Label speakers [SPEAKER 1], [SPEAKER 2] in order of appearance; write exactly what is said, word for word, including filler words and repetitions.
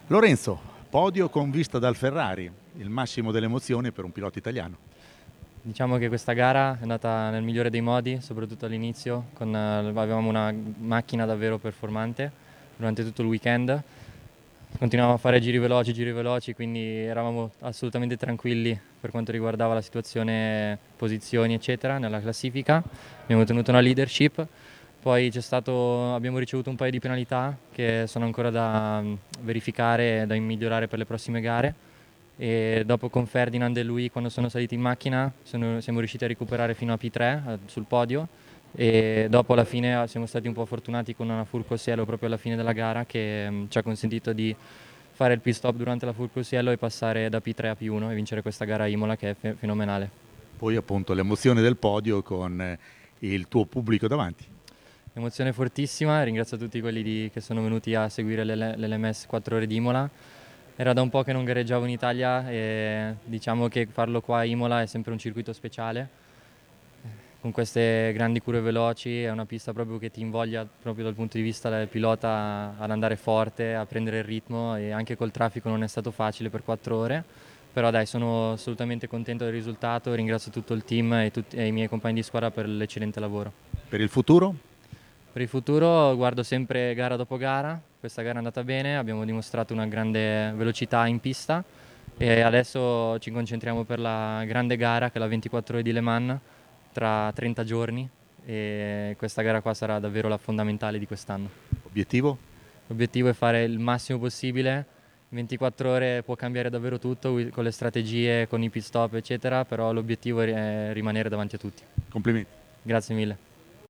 [SPEAKER 1] Lorenzo, podio con vista dal Ferrari, il massimo delle emozioni per un pilota italiano.
[SPEAKER 2] Diciamo che questa gara è andata nel migliore dei modi, soprattutto all'inizio, con, eh, avevamo una macchina davvero performante durante tutto il weekend. Continuavamo a fare giri veloci, giri veloci, quindi eravamo assolutamente tranquilli per quanto riguardava la situazione, posizioni, eccetera, nella classifica. Abbiamo tenuto una leadership, poi c'è stato, abbiamo ricevuto un paio di penalità che sono ancora da mm, verificare e da migliorare per le prossime gare. E dopo con Ferdinand e lui, quando sono saliti in macchina, sono- siamo riusciti a recuperare fino a P tre eh, sul podio, e dopo alla fine eh, siamo stati un po' fortunati con una Furcosiello proprio alla fine della gara che mh, ci ha consentito di fare il pit stop durante la Furcosiello e passare da P tre a P uno e vincere questa gara a Imola, che è fe- fenomenale.
[SPEAKER 1] Poi appunto l'emozione del podio con eh, il tuo pubblico davanti.
[SPEAKER 2] Emozione fortissima, ringrazio tutti quelli di- che sono venuti a seguire l'L M S quattro ore di Imola. Era da un po' che non gareggiavo in Italia e diciamo che farlo qua a Imola è sempre un circuito speciale. Con queste grandi curve veloci è una pista proprio che ti invoglia proprio dal punto di vista del pilota ad andare forte, a prendere il ritmo, e anche col traffico non è stato facile per quattro ore, però dai, sono assolutamente contento del risultato, ringrazio tutto il team e, tutti, e i miei compagni di squadra per l'eccellente lavoro.
[SPEAKER 1] Per il futuro?
[SPEAKER 2] Per il futuro guardo sempre gara dopo gara, questa gara è andata bene, abbiamo dimostrato una grande velocità in pista e adesso ci concentriamo per la grande gara che è la ventiquattro ore di Le Mans tra trenta giorni, e questa gara qua sarà davvero la fondamentale di quest'anno.
[SPEAKER 1] Obiettivo?
[SPEAKER 2] L'obiettivo è fare il massimo possibile, in ventiquattro ore può cambiare davvero tutto con le strategie, con i pit stop eccetera, però l'obiettivo è rimanere davanti a tutti.
[SPEAKER 1] Complimenti.
[SPEAKER 2] Grazie mille.